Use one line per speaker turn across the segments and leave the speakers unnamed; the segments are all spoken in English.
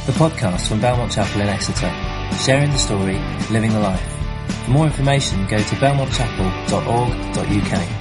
the podcast from Belmont Chapel in Exeter, sharing the story, living the life. For more information, go to belmontchapel.org.uk.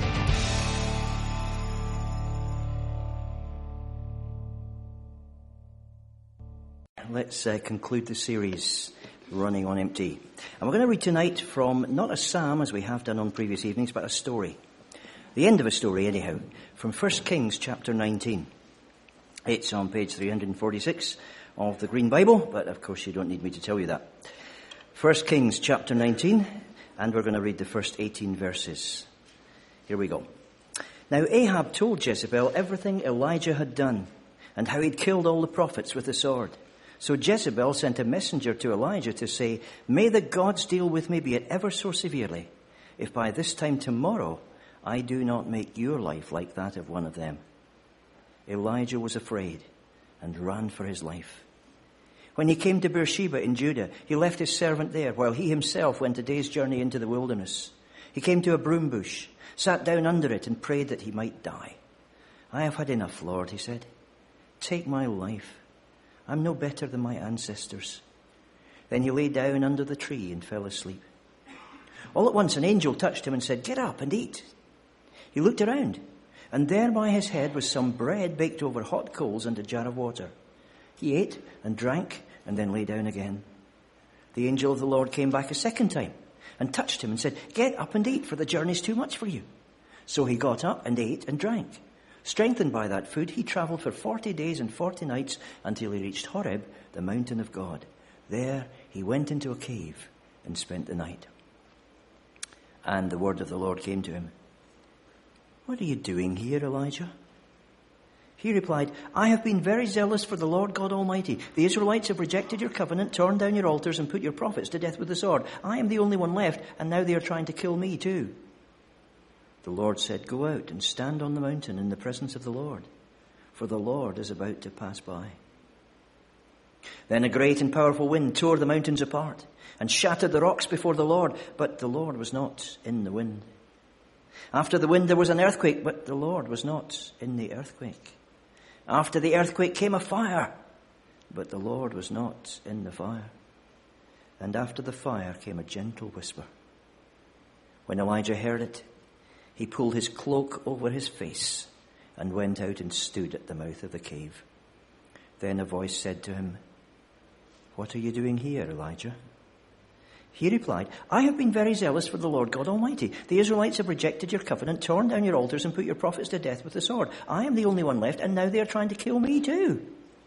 Let's conclude the series, Running on Empty. And we're going to read tonight from not a psalm, as we have done on previous evenings, but a story. The end of a story, anyhow, from 1 Kings chapter 19. It's on page 346 of the Green Bible, but of course you don't need me to tell you that. 1 Kings chapter 19, and we're going to read the first 18 verses. Here we go. Now Ahab told Jezebel everything Elijah had done, and how he'd killed all the prophets with the sword. So Jezebel sent a messenger to Elijah to say, "May the gods deal with me, be it ever so severely, if by this time tomorrow I do not make your life like that of one of them." Elijah was afraid and ran for his life. When he came to Beersheba in Judah, he left his servant there, while he himself went a day's journey into the wilderness. He came to a broom bush, sat down under it, and prayed that he might die. "I have had enough, Lord," he said. "Take my life. I'm no better than my ancestors." Then he lay down under the tree and fell asleep. All at once an angel touched him and said, "Get up and eat." He looked around, and there by his head was some bread baked over hot coals and a jar of water. He ate and drank and then lay down again. The angel of the Lord came back a second time and touched him and said, "Get up and eat, for the journey's too much for you." So he got up and ate and drank. Strengthened by that food, he travelled for 40 days and 40 nights until he reached Horeb, the mountain of God. There he went into a cave and spent the night. And the word of the Lord came to him. "What are you doing here, Elijah?" He replied, "I have been very zealous for the Lord God Almighty. The Israelites have rejected your covenant, torn down your altars, and put your prophets to death with the sword. I am the only one left, and now they are trying to kill me too." The Lord said, "Go out and stand on the mountain in the presence of the Lord, for the Lord is about to pass by." Then a great and powerful wind tore the mountains apart and shattered the rocks before the Lord, but the Lord was not in the wind. After the wind there was an earthquake, but the Lord was not in the earthquake. After the earthquake came a fire, but the Lord was not in the fire. And after the fire came a gentle whisper. When Elijah heard it, he pulled his cloak over his face and went out and stood at the mouth of the cave. Then a voice said to him, "What are you doing here, Elijah?" He replied, "I have been very zealous for the Lord God Almighty. The Israelites have rejected your covenant, torn down your altars, and put your prophets to death with the sword. I am the only one left, and now they are trying to kill me too."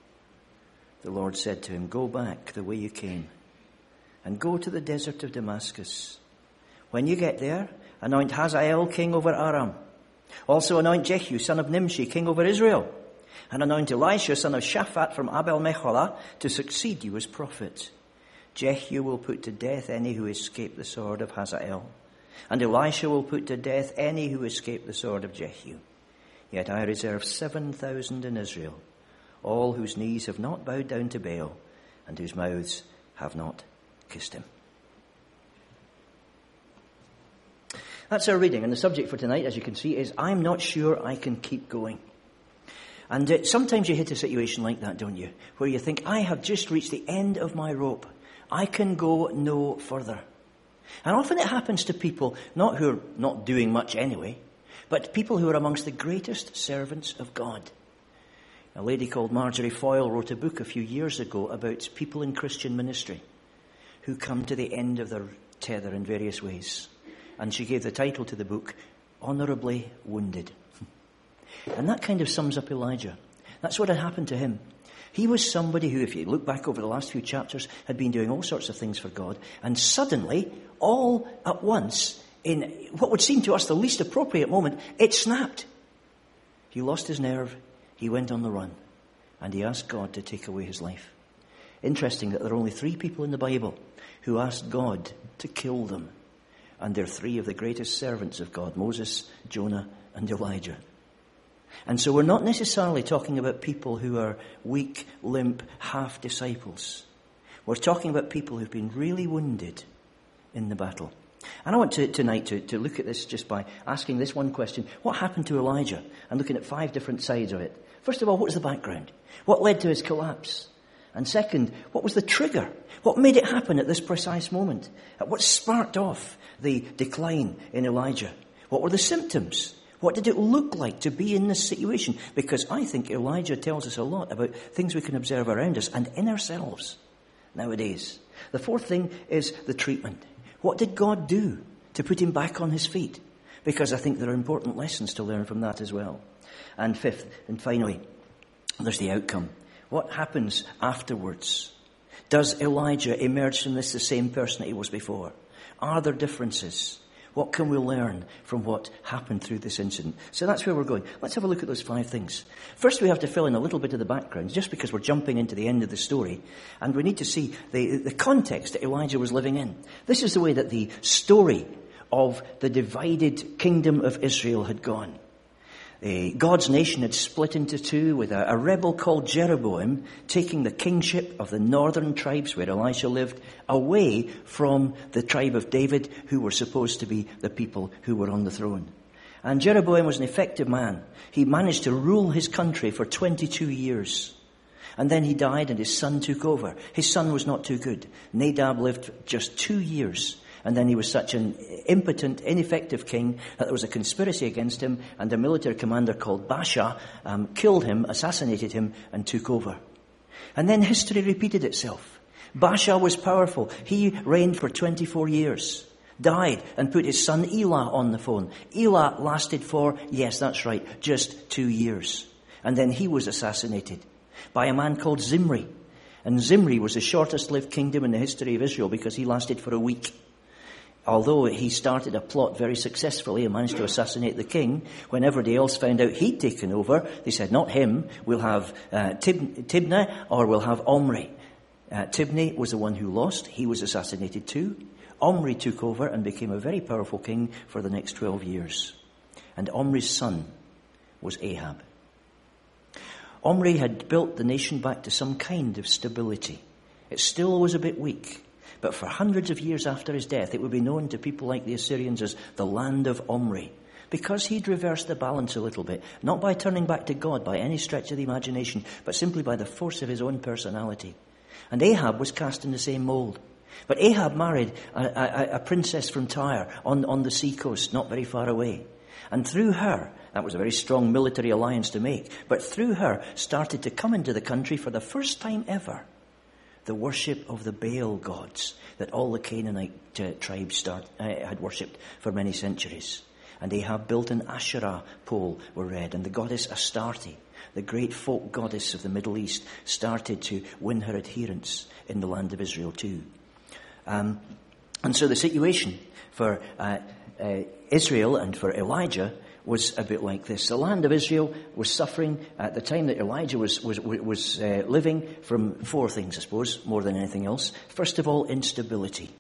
The Lord said to him, "Go back the way you came, and go to the desert of Damascus. When you get there, anoint Hazael king over Aram. Also anoint Jehu son of Nimshi king over Israel. And anoint Elisha son of Shaphat from Abel-Meholah to succeed you as prophet. Jehu will put to death any who escape the sword of Hazael, and Elisha will put to death any who escape the sword of Jehu. Yet I reserve 7,000 in Israel, all whose knees have not bowed down to Baal, and whose mouths have not kissed him." That's our reading, and the subject for tonight, as you can see, is "I'm not sure I can keep going." And sometimes you hit a situation like that, don't you? Where you think, I have just reached the end of my rope. I can go no further. And often it happens to people, not who are not doing much anyway, but people who are amongst the greatest servants of God. A lady called Marjorie Foyle wrote a book a few years ago about people in Christian ministry who come to the end of their tether in various ways. And she gave the title to the book, Honourably Wounded. And that kind of sums up Elijah. That's what had happened to him. He was somebody who, if you look back over the last few chapters, had been doing all sorts of things for God. And suddenly, all at once, in what would seem to us the least appropriate moment, it snapped. He lost his nerve. He went on the run. And he asked God to take away his life. Interesting that there are only 3 people in the Bible who asked God to kill them. And they're 3 of the greatest servants of God, Moses, Jonah, and Elijah. And so we're not necessarily talking about people who are weak, limp, half disciples. We're talking about people who've been really wounded in the battle. And I want tonight to look at this just by asking this one question. What happened to Elijah? And looking at 5 different sides of it. First of all, what was the background? What led to his collapse? And second, what was the trigger? What made it happen at this precise moment? What sparked off the decline in Elijah? What were the symptoms? What did it look like to be in this situation? Because I think Elijah tells us a lot about things we can observe around us and in ourselves nowadays. The fourth thing is the treatment. What did God do to put him back on his feet? Because I think there are important lessons to learn from that as well. And fifth, and finally, there's the outcome. What happens afterwards? Does Elijah emerge from this the same person that he was before? Are there differences? What can we learn from what happened through this incident? So that's where we're going. Let's have a look at those 5 things. First, we have to fill in a little bit of the background, just because we're jumping into the end of the story. And we need to see the context that Elijah was living in. This is the way that the story of the divided kingdom of Israel had gone. God's nation had split into 2 with a rebel called Jeroboam taking the kingship of the northern tribes where Elisha lived away from the tribe of David, who were supposed to be the people who were on the throne. And Jeroboam was an effective man. He managed to rule his country for 22 years. And then he died and his son took over. His son was not too good. Nadab lived just 2 years. And then he was such an impotent, ineffective king that there was a conspiracy against him, and a military commander called Baasha killed him, assassinated him, and took over. And then history repeated itself. Baasha was powerful. He reigned for 24 years, died, and put his son Elah on the throne. Elah lasted for, yes, that's right, just 2 years. And then he was assassinated by a man called Zimri. And Zimri was the shortest-lived kingdom in the history of Israel because he lasted for a week. Although he started a plot very successfully and managed to assassinate the king, when everybody else found out he'd taken over, they said, not him, we'll have Tibni or we'll have Omri. Tibni was the one who lost. He was assassinated too. Omri took over and became a very powerful king for the next 12 years. And Omri's son was Ahab. Omri had built the nation back to some kind of stability. It still was a bit weak. But for hundreds of years after his death, it would be known to people like the Assyrians as the land of Omri, because he'd reversed the balance a little bit, not by turning back to God by any stretch of the imagination, but simply by the force of his own personality. And Ahab was cast in the same mold. But Ahab married a princess from Tyre on the seacoast, not very far away. And through her, that was a very strong military alliance to make, but through her started to come into the country for the first time ever the worship of the Baal gods that all the Canaanite tribes had worshipped for many centuries. And Ahab built an Asherah pole, we're read, and the goddess Astarte, the great folk goddess of the Middle East, started to win her adherents in the land of Israel too. And so the situation for Israel and for Elijah was a bit like this. The land of Israel was suffering at the time that Elijah was living from 4 things, I suppose, more than anything else. First of all, instability.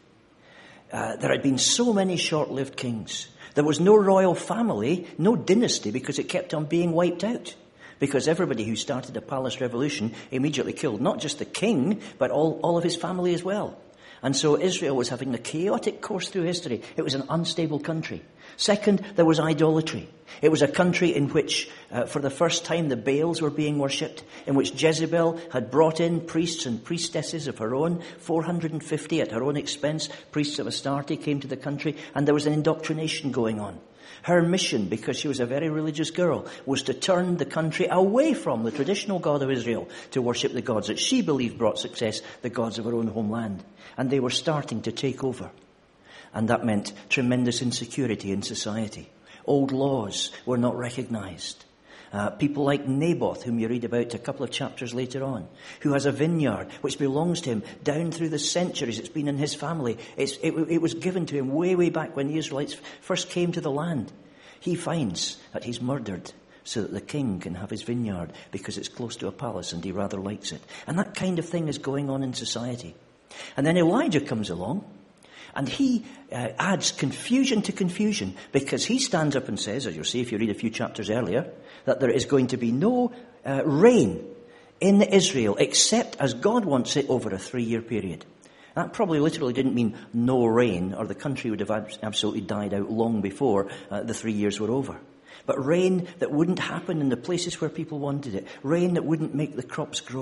There had been so many short-lived kings. There was no royal family, no dynasty, because it kept on being wiped out. Because everybody who started a palace revolution immediately killed not just the king, but all of his family as well. And so Israel was having a chaotic course through history. It was an unstable country. Second, there was idolatry. It was a country in which, for the first time, the Baals were being worshipped, in which Jezebel had brought in priests and priestesses of her own, 450 at her own expense. Priests of Astarte came to the country, and there was an indoctrination going on. Her mission, because she was a very religious girl, was to turn the country away from the traditional God of Israel to worship the gods that she believed brought success, the gods of her own homeland. And they were starting to take over. And that meant tremendous insecurity in society. Old laws were not recognized. People like Naboth, whom you read about a couple of chapters later on, who has a vineyard which belongs to him down through the centuries. It's been in his family. It was given to him way, way back when the Israelites first came to the land. He finds that he's murdered so that the king can have his vineyard because it's close to a palace and he rather likes it. And that kind of thing is going on in society. And then Elijah comes along. And he adds confusion to confusion, because he stands up and says, as you'll see if you read a few chapters earlier, that there is going to be no rain in Israel except as God wants it over a 3-year period. That probably literally didn't mean no rain, or the country would have absolutely died out long before the 3 years were over. But rain that wouldn't happen in the places where people wanted it. Rain that wouldn't make the crops grow.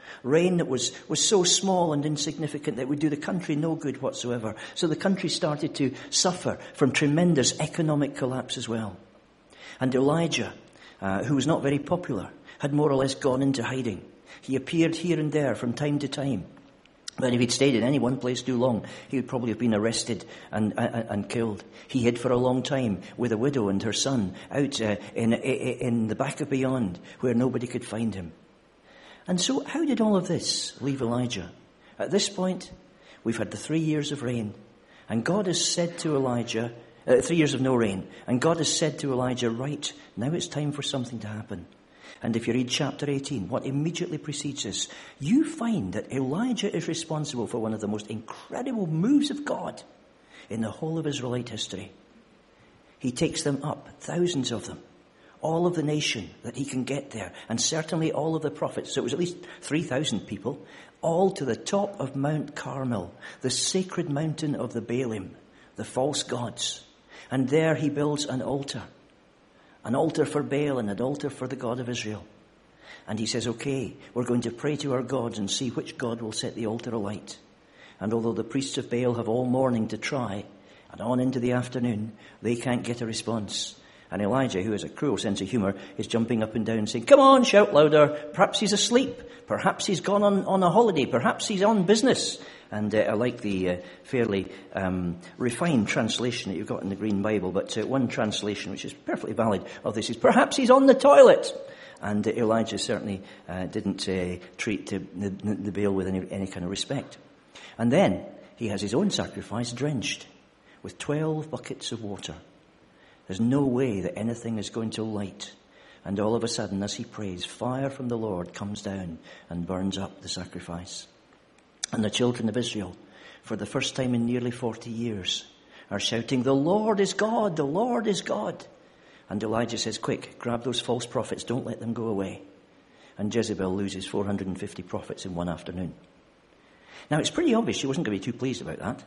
Rain that was so small and insignificant that it would do the country no good whatsoever. So the country started to suffer from tremendous economic collapse as well. And Elijah, who was not very popular, had more or less gone into hiding. He appeared here and there from time to time. But if he'd stayed in any one place too long, he would probably have been arrested and killed. He hid for a long time with a widow and her son out in the back of beyond where nobody could find him. And so how did all of this leave Elijah? At this point, we've had the 3 years of rain. And God has said to Elijah, 3 years of no rain. And God has said to Elijah, right, now it's time for something to happen. And if you read chapter 18, what immediately precedes this, you find that Elijah is responsible for one of the most incredible moves of God in the whole of Israelite history. He takes them up, thousands of them, all of the nation that he can get there, and certainly all of the prophets, so it was at least 3,000 people, all to the top of Mount Carmel, the sacred mountain of the Baalim, the false gods. And there he builds an altar for Baal and an altar for the God of Israel. And he says, okay, we're going to pray to our gods and see which God will set the altar alight. And although the priests of Baal have all morning to try, and on into the afternoon, they can't get a response. And Elijah, who has a cruel sense of humour, is jumping up and down saying, come on, shout louder. Perhaps he's asleep. Perhaps he's gone on a holiday. Perhaps he's on business. And I like the fairly refined translation that you've got in the Green Bible, but one translation, which is perfectly valid, of this is, perhaps he's on the toilet. And Elijah certainly didn't treat the Baal with any kind of respect. And then he has his own sacrifice drenched with 12 buckets of water. There's no way that anything is going to light. And all of a sudden, as he prays, fire from the Lord comes down and burns up the sacrifice. And the children of Israel, for the first time in nearly 40 years, are shouting, the Lord is God, the Lord is God. And Elijah says, quick, grab those false prophets, don't let them go away. And Jezebel loses 450 prophets in one afternoon. Now, it's pretty obvious she wasn't going to be too pleased about that.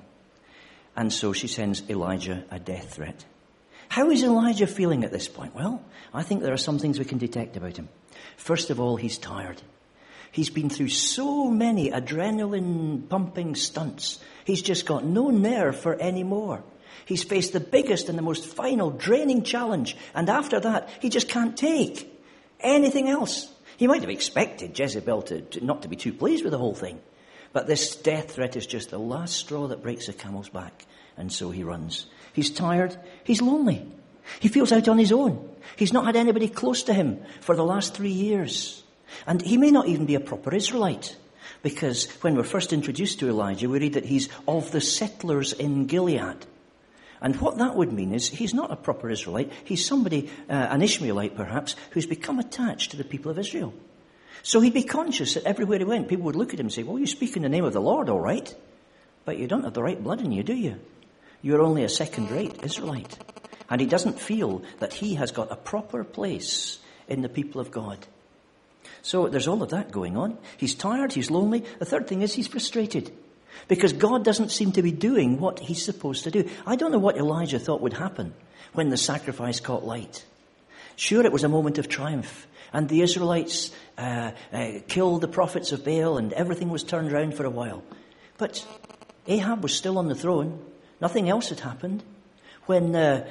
And so she sends Elijah a death threat. How is Elijah feeling at this point? Well, I think there are some things we can detect about him. First of all, he's tired. He's been through so many adrenaline-pumping stunts. He's just got no nerve for any more. He's faced the biggest and the most final draining challenge. And after that, he just can't take anything else. He might have expected Jezebel to not to be too pleased with the whole thing. But this death threat is just the last straw that breaks the camel's back. And so he runs. He's tired. He's lonely. He feels out on his own. He's not had anybody close to him for the last 3 years. And he may not even be a proper Israelite. Because when we're first introduced to Elijah, we read that he's of the settlers in Gilead. And what that would mean is he's not a proper Israelite. He's somebody, an Ishmaelite perhaps, who's become attached to the people of Israel. So he'd be conscious that everywhere he went, people would look at him and say, well, you speak in the name of the Lord, all right. But you don't have the right blood in you, do you? You're only a second-rate Israelite. And he doesn't feel that he has got a proper place in the people of God. So there's all of that going on. He's tired, he's lonely. The third thing is he's frustrated. Because God doesn't seem to be doing what he's supposed to do. I don't know what Elijah thought would happen when the sacrifice caught light. Sure, it was a moment of triumph. And the Israelites killed the prophets of Baal and everything was turned around for a while. But Ahab was still on the throne. Nothing else had happened. When the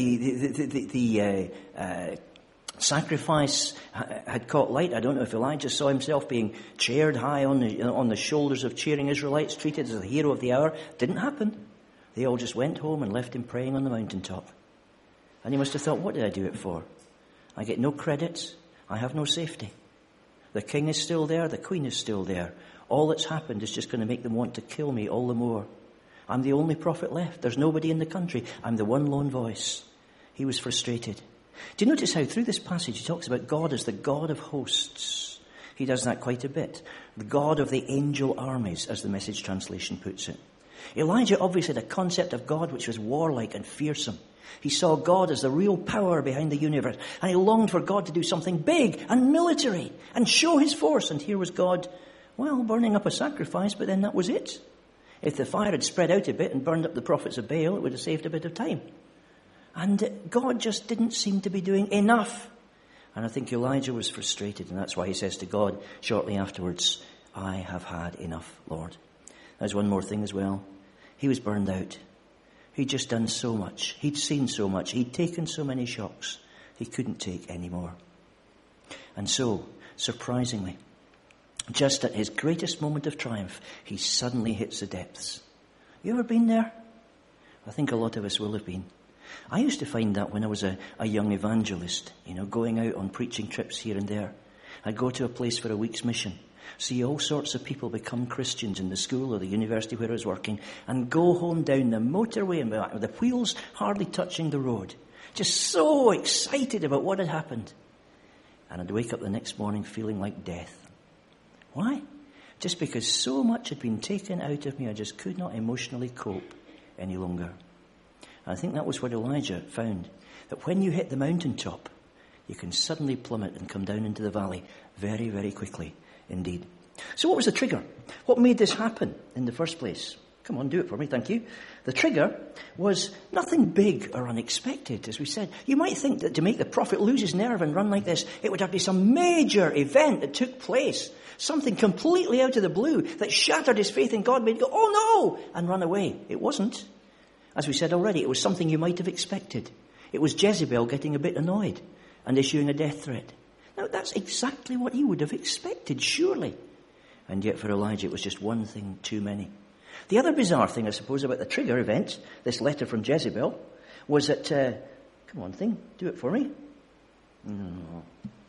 sacrifice had caught light, I don't know if Elijah saw himself being chaired high on the shoulders of cheering Israelites, treated as the hero of the hour. Didn't happen. They all just went home and left him praying on the mountaintop. And he must have thought, what did I do it for? I get no credit. I have no safety. The king is still there. The queen is still there. All that's happened is just going to make them want to kill me all the more. I'm the only prophet left. There's nobody in the country. I'm the one lone voice. He was frustrated. Do you notice how through this passage he talks about God as the God of hosts? He does that quite a bit. The God of the angel armies, as the Message translation puts it. Elijah obviously had a concept of God which was warlike and fearsome. He saw God as the real power behind the universe. And he longed for God to do something big and military and show his force. And here was God, well, burning up a sacrifice, but then that was it. If the fire had spread out a bit and burned up the prophets of Baal, it would have saved a bit of time. And God just didn't seem to be doing enough. And I think Elijah was frustrated, and that's why he says to God shortly afterwards, I have had enough, Lord. There's one more thing as well. He was burned out. He'd just done so much. He'd seen so much. He'd taken so many shocks. He couldn't take any more. And so, surprisingly, just at his greatest moment of triumph, he suddenly hits the depths. You ever been there? I think a lot of us will have been. I used to find that when I was a young evangelist, going out on preaching trips here and there. I'd go to a place for a week's mission, see all sorts of people become Christians in the school or the university where I was working, and go home down the motorway and with the wheels hardly touching the road. Just so excited about what had happened. And I'd wake up the next morning feeling like death. Why? Just because so much had been taken out of me, I just could not emotionally cope any longer. And I think that was what Elijah found, that when you hit the mountaintop, you can suddenly plummet and come down into the valley very, very quickly indeed. So what was the trigger? What made this happen in the first place? Come on, do it for me, thank you. The trigger was nothing big or unexpected, as we said. You might think that to make the prophet lose his nerve and run like this, it would have to be some major event that took place. Something completely out of the blue that shattered his faith in God, made him go, oh no, and run away. It wasn't. As we said already, it was something you might have expected. It was Jezebel getting a bit annoyed and issuing a death threat. Now, that's exactly what he would have expected, surely. And yet for Elijah, it was just one thing too many. The other bizarre thing, I suppose, about the trigger event, this letter from Jezebel, was that, come on thing, do it for me. No.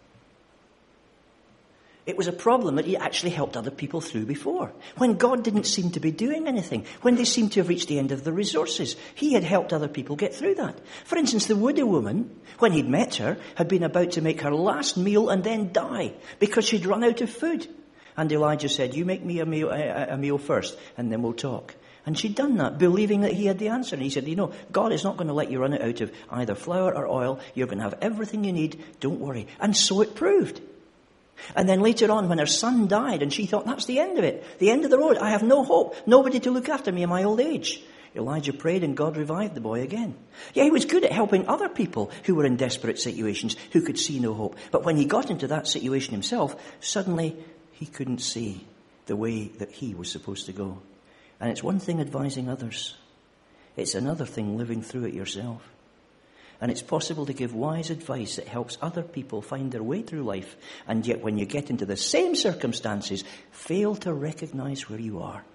It was a problem that he actually helped other people through before. When God didn't seem to be doing anything, when they seemed to have reached the end of the resources, he had helped other people get through that. For instance, the widow woman, when he'd met her, had been about to make her last meal and then die because she'd run out of food. And Elijah said, you make me a meal first, and then we'll talk. And she'd done that, believing that he had the answer. And he said, God is not going to let you run out of either flour or oil. You're going to have everything you need. Don't worry. And so it proved. And then later on, when her son died, and she thought, that's the end of it. The end of the road. I have no hope. Nobody to look after me in my old age. Elijah prayed and God revived the boy again. Yeah, he was good at helping other people who were in desperate situations, who could see no hope. But when he got into that situation himself, suddenly he couldn't see the way that he was supposed to go. And it's one thing advising others. It's another thing living through it yourself. And it's possible to give wise advice that helps other people find their way through life, and yet when you get into the same circumstances, fail to recognize where you are.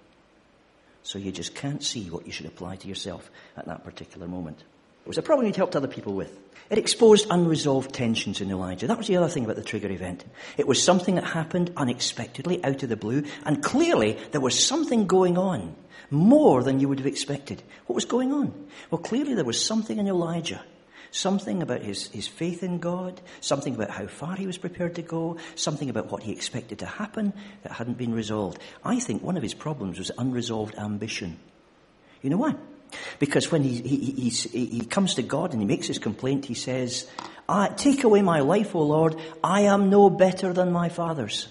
So you just can't see what you should apply to yourself at that particular moment. It was a problem he'd helped other people with. It exposed unresolved tensions in Elijah. That was the other thing about the trigger event. It was something that happened unexpectedly, out of the blue, and clearly there was something going on, more than you would have expected. What was going on? Well, clearly there was something in Elijah. Something about his faith in God, something about how far he was prepared to go, something about what he expected to happen that hadn't been resolved. I think one of his problems was unresolved ambition. You know why? Because when he comes to God and he makes his complaint, he says, take away my life, O Lord, I am no better than my fathers.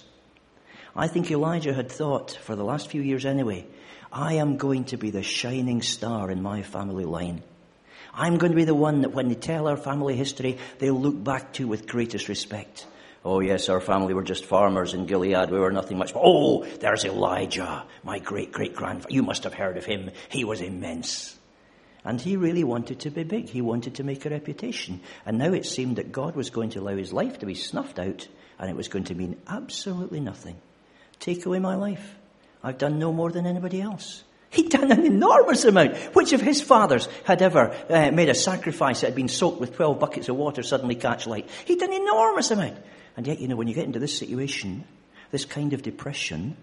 I think Elijah had thought, for the last few years anyway, I am going to be the shining star in my family line. I'm going to be the one that when they tell our family history, they'll look back to with greatest respect. Oh yes, our family were just farmers in Gilead. We were nothing much. Oh, there's Elijah, my great-great-grandfather. You must have heard of him. He was immense. And he really wanted to be big. He wanted to make a reputation. And now it seemed that God was going to allow his life to be snuffed out, and it was going to mean absolutely nothing. Take away my life. I've done no more than anybody else. He'd done an enormous amount. Which of his fathers had ever made a sacrifice that had been soaked with 12 buckets of water suddenly catch light? He'd done an enormous amount. And yet, when you get into this situation, this kind of depression,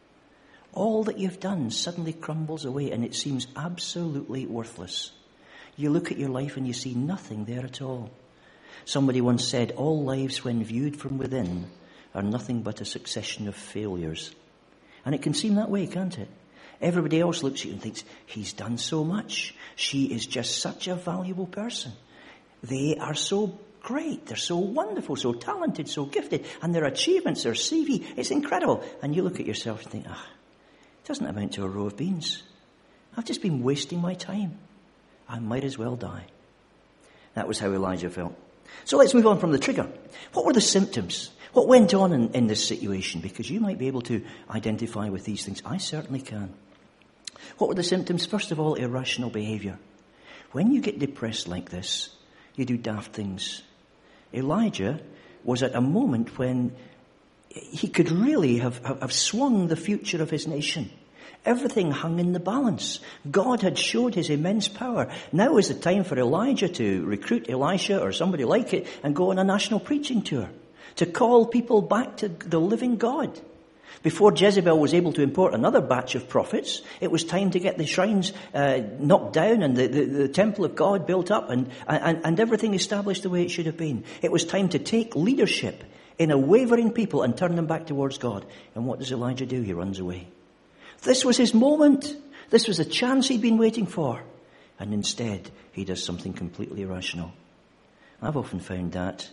all that you've done suddenly crumbles away and it seems absolutely worthless. You look at your life and you see nothing there at all. Somebody once said, all lives when viewed from within are nothing but a succession of failures. And it can seem that way, can't it? Everybody else looks at you and thinks, he's done so much. She is just such a valuable person. They are so great. They're so wonderful, so talented, so gifted. And their achievements, their CV, it's incredible. And you look at yourself and think, it doesn't amount to a row of beans. I've just been wasting my time. I might as well die. That was how Elijah felt. So let's move on from the trigger. What were the symptoms? What went on in this situation? Because you might be able to identify with these things. I certainly can. What were the symptoms? First of all, irrational behaviour. When you get depressed like this, you do daft things. Elijah was at a moment when he could really have swung the future of his nation. Everything hung in the balance. God had showed his immense power. Now is the time for Elijah to recruit Elisha or somebody like it and go on a national preaching tour, to call people back to the living God. Before Jezebel was able to import another batch of prophets, it was time to get the shrines knocked down and the temple of God built up and everything established the way it should have been. It was time to take leadership in a wavering people and turn them back towards God. And what does Elijah do? He runs away. This was his moment. This was the chance he'd been waiting for. And instead, he does something completely irrational. I've often found that.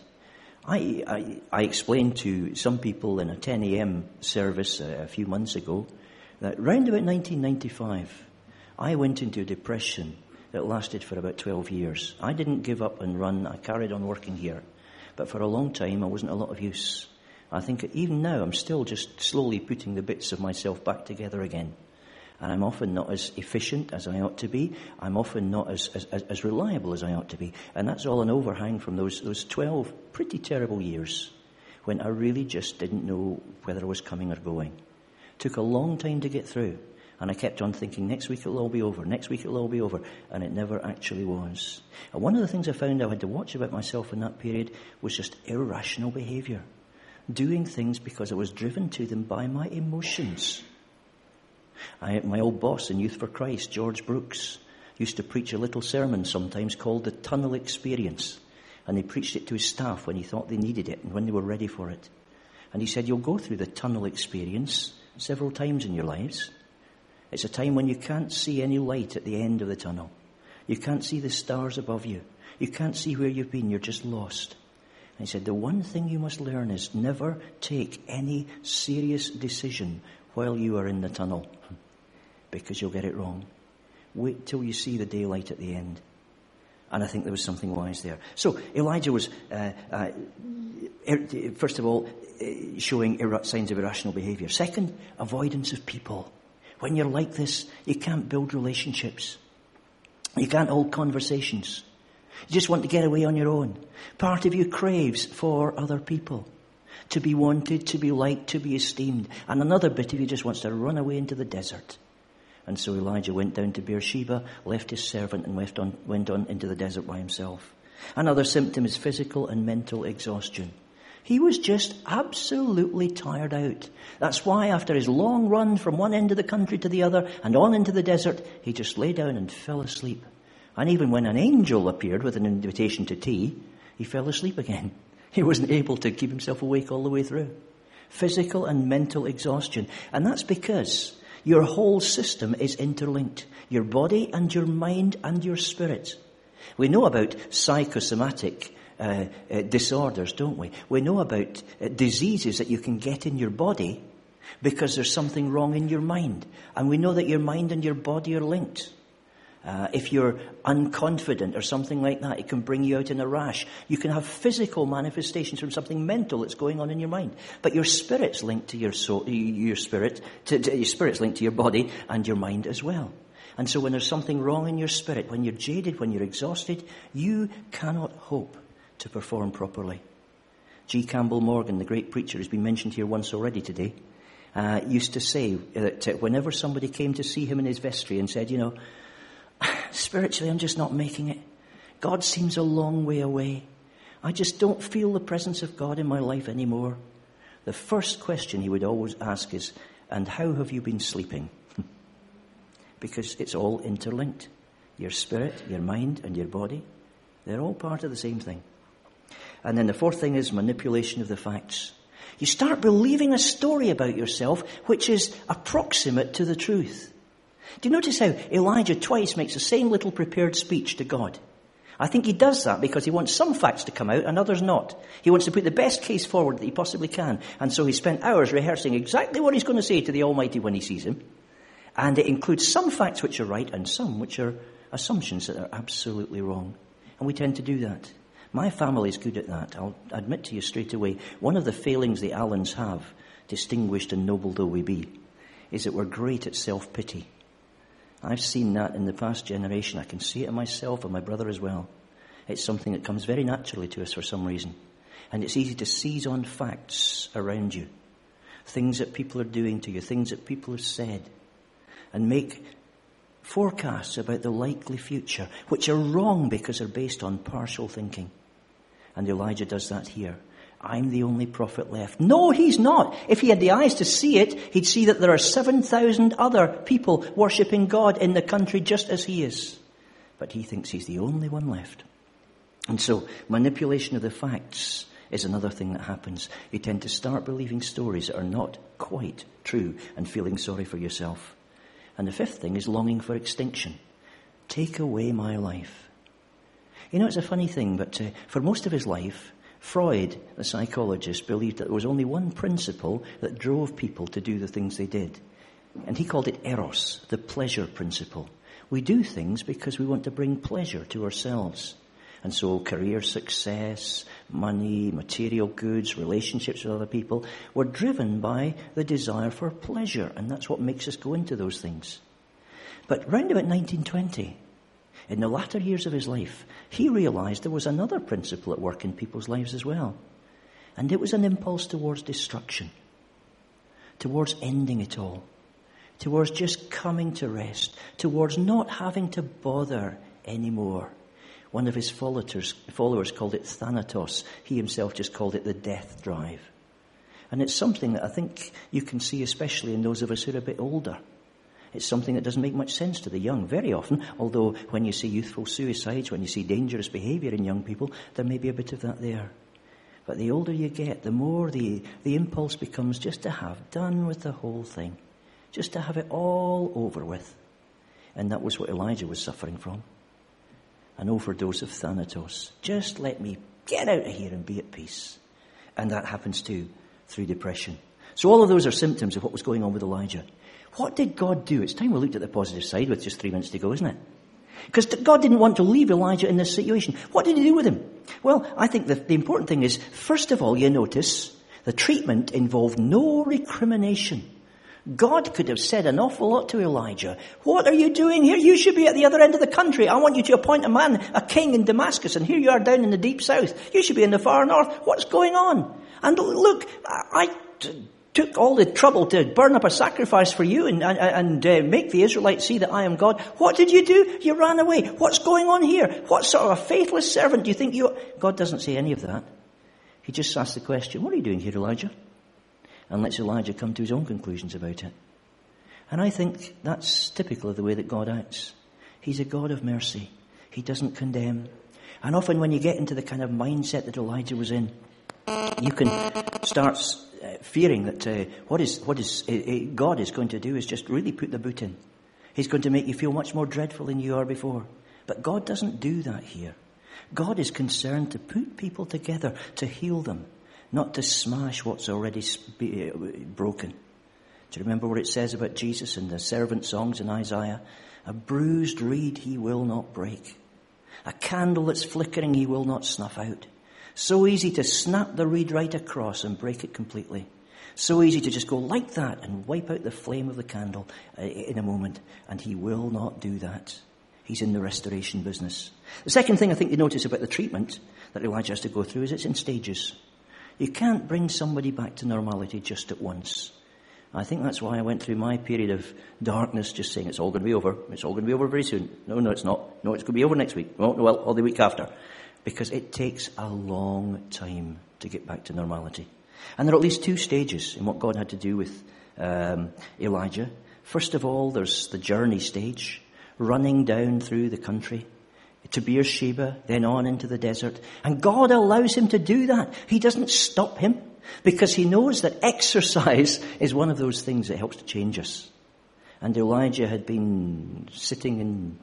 I explained to some people in a 10 a.m. service a few months ago that round about 1995, I went into a depression that lasted for about 12 years. I didn't give up and run. I carried on working here. But for a long time, I wasn't a lot of use. I think even now I'm still just slowly putting the bits of myself back together again. And I'm often not as efficient as I ought to be. I'm often not as reliable as I ought to be. And that's all an overhang from those 12 pretty terrible years when I really just didn't know whether I was coming or going. It took a long time to get through. And I kept on thinking, next week it'll all be over, next week it'll all be over. And it never actually was. And one of the things I found I had to watch about myself in that period was just irrational behaviour. Doing things because I was driven to them by my emotions. My old boss in Youth for Christ, George Brooks, used to preach a little sermon sometimes called the Tunnel Experience. And he preached it to his staff when he thought they needed it and when they were ready for it. And he said, you'll go through the tunnel experience several times in your lives. It's a time when you can't see any light at the end of the tunnel. You can't see the stars above you. You can't see where you've been. You're just lost. And he said, the one thing you must learn is never take any serious decision while you are in the tunnel, because you'll get it wrong. Wait till you see the daylight at the end. And I think there was something wise there. So Elijah was, first of all, showing signs of irrational behaviour. Second, avoidance of people. When you're like this, you can't build relationships. You can't hold conversations. You just want to get away on your own. Part of you craves for other people. To be wanted, to be liked, to be esteemed. And another bit of you just wants to run away into the desert. And so Elijah went down to Beersheba, left his servant and went on into the desert by himself. Another symptom is physical and mental exhaustion. He was just absolutely tired out. That's why after his long run from one end of the country to the other and on into the desert, he just lay down and fell asleep. And even when an angel appeared with an invitation to tea, he fell asleep again. He wasn't able to keep himself awake all the way through. Physical and mental exhaustion. And that's because your whole system is interlinked. Your body and your mind and your spirit. We know about psychosomatic disorders, don't we? We know about diseases that you can get in your body because there's something wrong in your mind. And we know that your mind and your body are linked. If you're unconfident or something like that, it can bring you out in a rash. You can have physical manifestations from something mental that's going on in your mind. But your spirit's linked to your soul, your spirit's linked to your body and your mind as well. And so when there's something wrong in your spirit, when you're jaded, when you're exhausted, you cannot hope to perform properly. G. Campbell Morgan, the great preacher who's been mentioned here once already today, used to say that whenever somebody came to see him in his vestry and said, spiritually, I'm just not making it. God seems a long way away. I just don't feel the presence of God in my life anymore. The first question he would always ask is, and how have you been sleeping? Because it's all interlinked. Your spirit, your mind, and your body, they're all part of the same thing. And then the fourth thing is manipulation of the facts. You start believing a story about yourself which is approximate to the truth. Do you notice how Elijah twice makes the same little prepared speech to God? I think he does that because he wants some facts to come out and others not. He wants to put the best case forward that he possibly can. And so he spent hours rehearsing exactly what he's going to say to the Almighty when he sees him. And it includes some facts which are right and some which are assumptions that are absolutely wrong. And we tend to do that. My family's good at that. I'll admit to you straight away, one of the failings the Allens have, distinguished and noble though we be, is that we're great at self-pity. I've seen that in the past generation. I can see it in myself and my brother as well. It's something that comes very naturally to us for some reason. And it's easy to seize on facts around you, things that people are doing to you, things that people have said, and make forecasts about the likely future, which are wrong because they're based on partial thinking. And Elijah does that here. I'm the only prophet left. No, he's not. If he had the eyes to see it, he'd see that there are 7,000 other people worshipping God in the country just as he is. But he thinks he's the only one left. And so, manipulation of the facts is another thing that happens. You tend to start believing stories that are not quite true and feeling sorry for yourself. And the fifth thing is longing for extinction. Take away my life. You know, it's a funny thing, but for most of his life, Freud, the psychologist, believed that there was only one principle that drove people to do the things they did. And he called it eros, the pleasure principle. We do things because we want to bring pleasure to ourselves. And so career success, money, material goods, relationships with other people were driven by the desire for pleasure. And that's what makes us go into those things. But round about 1920, in the latter years of his life, he realized there was another principle at work in people's lives as well. And it was an impulse towards destruction, towards ending it all, towards just coming to rest, towards not having to bother anymore. One of his followers called it thanatos. He himself just called it the death drive. And it's something that I think you can see especially in those of us who are a bit older. It's something that doesn't make much sense to the young very often, although when you see youthful suicides, when you see dangerous behaviour in young people, there may be a bit of that there. But the older you get, the more the impulse becomes just to have done with the whole thing, just to have it all over with. And that was what Elijah was suffering from. An overdose of thanatos. Just let me get out of here and be at peace. And that happens too through depression. So all of those are symptoms of what was going on with Elijah. What did God do? It's time we looked at the positive side with just 3 minutes to go, isn't it? Because God didn't want to leave Elijah in this situation. What did he do with him? Well, I think the important thing is, first of all, you notice the treatment involved no recrimination. God could have said an awful lot to Elijah. What are you doing here? You should be at the other end of the country. I want you to appoint a man, a king in Damascus, and here you are down in the deep south. You should be in the far north. What's going on? And look, I took all the trouble to burn up a sacrifice for you and make the Israelites see that I am God. What did you do? You ran away. What's going on here? What sort of a faithless servant do you think you are? God doesn't say any of that. He just asks the question, what are you doing here, Elijah? And lets Elijah come to his own conclusions about it. And I think that's typical of the way that God acts. He's a God of mercy. He doesn't condemn. And often when you get into the kind of mindset that Elijah was in, you can start fearing that what God is going to do is just really put the boot in. He's going to make you feel much more dreadful than you are before. But God doesn't do that here. God is concerned to put people together, to heal them, not to smash what's already broken. Do you remember what it says about Jesus in the servant songs in Isaiah? A bruised reed he will not break. A candle that's flickering he will not snuff out. So easy to snap the reed right across and break it completely. So easy to just go like that and wipe out the flame of the candle in a moment. And he will not do that. He's in the restoration business. The second thing I think you notice about the treatment that Elijah has to go through is it's in stages. You can't bring somebody back to normality just at once. I think that's why I went through my period of darkness, just saying it's all going to be over. It's all going to be over very soon. No, it's not. No, it's going to be over next week. No, well, or the week after. Because it takes a long time to get back to normality. And there are at least 2 stages in what God had to do with Elijah. First of all, there's the journey stage, running down through the country to Beersheba, then on into the desert. And God allows him to do that. He doesn't stop him because he knows that exercise is one of those things that helps to change us. And Elijah had been sitting in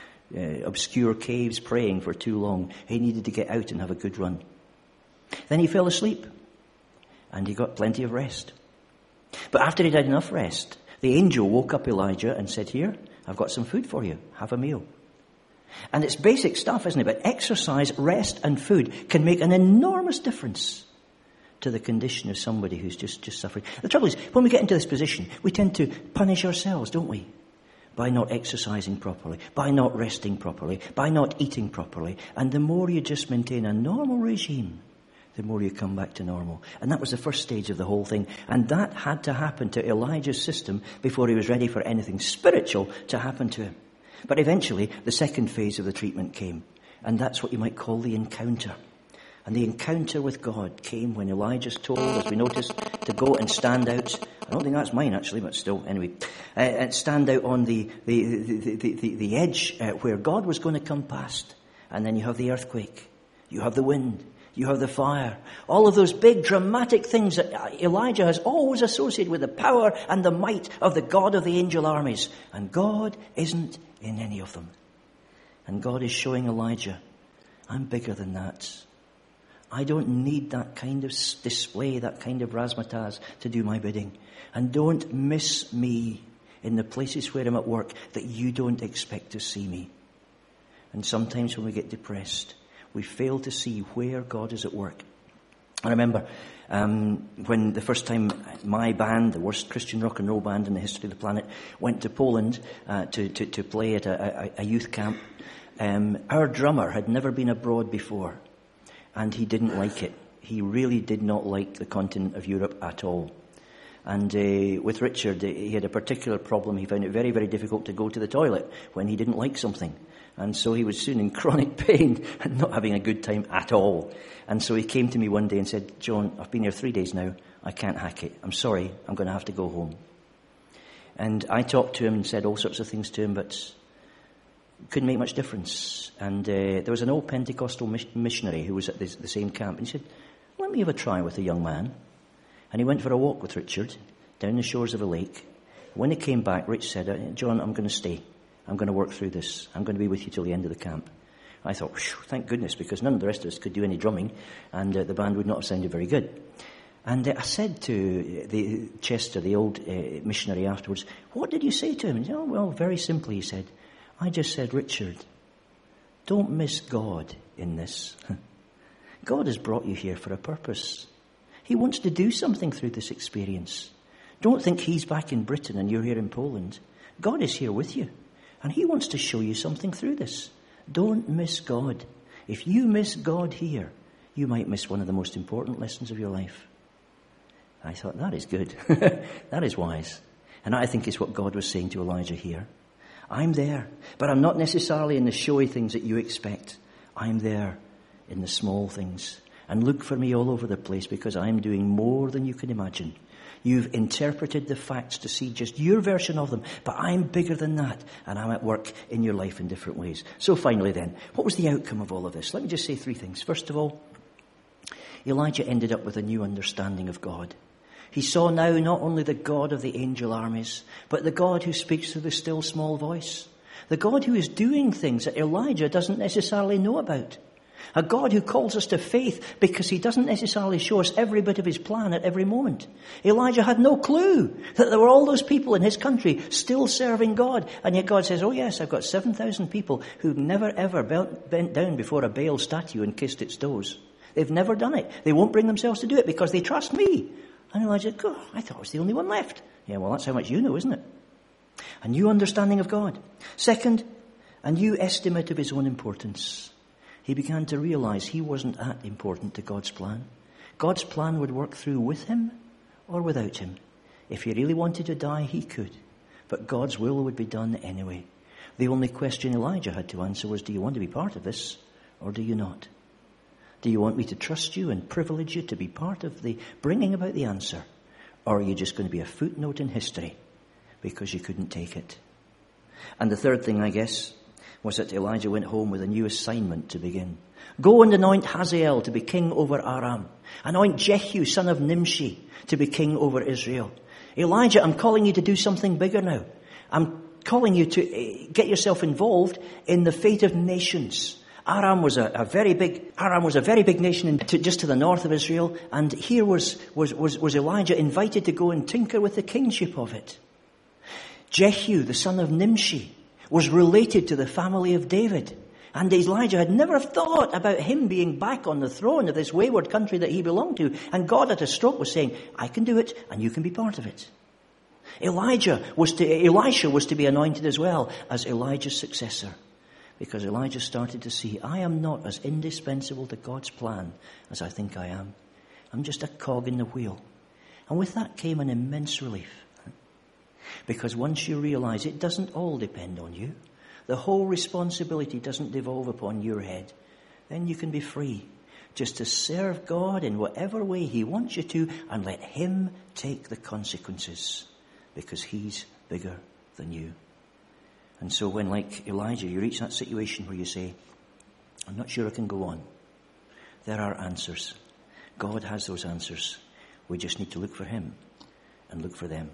obscure caves praying for too long. He needed to get out and have a good run. Then he fell asleep and he got plenty of rest. But after he'd had enough rest, the angel woke up Elijah and said, here, I've got some food for you. Have a meal. And it's basic stuff, isn't it? But exercise, rest and food can make an enormous difference to the condition of somebody who's just suffering. The trouble is, when we get into this position, we tend to punish ourselves, don't we? By not exercising properly, by not resting properly, by not eating properly. And the more you just maintain a normal regime, the more you come back to normal. And that was the first stage of the whole thing. And that had to happen to Elijah's system before he was ready for anything spiritual to happen to him. But eventually, the second phase of the treatment came. And that's what you might call the encounter. And the encounter with God came when Elijah's told, as we noticed, to go and stand out. I don't think that's mine, actually, but still, anyway. And stand out on the edge where God was going to come past. And then you have the earthquake. You have the wind. You have the fire. All of those big dramatic things that Elijah has always associated with the power and the might of the God of the angel armies. And God isn't in any of them. And God is showing Elijah, I'm bigger than that. I don't need that kind of display, that kind of razzmatazz to do my bidding. And don't miss me in the places where I'm at work that you don't expect to see me. And sometimes when we get depressed, we fail to see where God is at work. I remember when the first time my band, the worst Christian rock and roll band in the history of the planet, went to Poland to play at a youth camp. Our drummer had never been abroad before, and he didn't like it. He really did not like the continent of Europe at all. And with Richard, he had a particular problem. He found it very, very difficult to go to the toilet when he didn't like something. And so he was soon in chronic pain and not having a good time at all. And so he came to me one day and said, John, I've been here 3 days now. I can't hack it. I'm sorry. I'm going to have to go home. And I talked to him and said all sorts of things to him, but couldn't make much difference. And there was an old Pentecostal missionary who was at the same camp. And he said, let me have a try with a young man. And he went for a walk with Richard down the shores of a lake. When he came back, Rich said, John, I'm going to stay. I'm going to work through this. I'm going to be with you till the end of the camp. I thought, thank goodness, because none of the rest of us could do any drumming, and the band would not have sounded very good. And I said to Chester, the old missionary afterwards, what did you say to him? And he said, well, very simply, he said, I just said, Richard, don't miss God in this. God has brought you here for a purpose. He wants to do something through this experience. Don't think he's back in Britain and you're here in Poland. God is here with you. And he wants to show you something through this. Don't miss God. If you miss God here, you might miss one of the most important lessons of your life. I thought, that is good. That is wise. And I think it's what God was saying to Elijah here. I'm there, but I'm not necessarily in the showy things that you expect. I'm there in the small things. And look for me all over the place, because I'm doing more than you can imagine. You've interpreted the facts to see just your version of them, but I'm bigger than that, and I'm at work in your life in different ways. So finally then, what was the outcome of all of this? Let me just say 3 things. First of all, Elijah ended up with a new understanding of God. He saw now not only the God of the angel armies, but the God who speaks through the still small voice. The God who is doing things that Elijah doesn't necessarily know about. A God who calls us to faith because he doesn't necessarily show us every bit of his plan at every moment. Elijah had no clue that there were all those people in his country still serving God. And yet God says, oh yes, I've got 7,000 people who've never ever bent down before a Baal statue and kissed its toes. They've never done it. They won't bring themselves to do it because they trust me. And Elijah, God, I thought I was the only one left. Yeah, well, that's how much you know, isn't it? A new understanding of God. Second, a new estimate of his own importance. He began to realize he wasn't that important to God's plan. God's plan would work through with him or without him. If he really wanted to die, he could. But God's will would be done anyway. The only question Elijah had to answer was, do you want to be part of this or do you not? Do you want me to trust you and privilege you to be part of the bringing about the answer? Or are you just going to be a footnote in history because you couldn't take it? And the third thing, I guess, was that Elijah went home with a new assignment to begin. Go and anoint Hazael to be king over Aram. Anoint Jehu, son of Nimshi, to be king over Israel. Elijah, I'm calling you to do something bigger now. I'm calling you to get yourself involved in the fate of nations. Aram was a very big nation just to the north of Israel, and here was Elijah invited to go and tinker with the kingship of it. Jehu, the son of Nimshi, was related to the family of David. And Elijah had never thought about him being back on the throne of this wayward country that he belonged to. And God at a stroke was saying, I can do it and you can be part of it. Elisha was to be anointed as well as Elijah's successor. Because Elijah started to see, I am not as indispensable to God's plan as I think I am. I'm just a cog in the wheel. And with that came an immense relief. Because once you realize it doesn't all depend on you, the whole responsibility doesn't devolve upon your head, then you can be free just to serve God in whatever way he wants you to and let him take the consequences because he's bigger than you. And so when, like Elijah, you reach that situation where you say, I'm not sure I can go on, there are answers. God has those answers. We just need to look for him and look for them.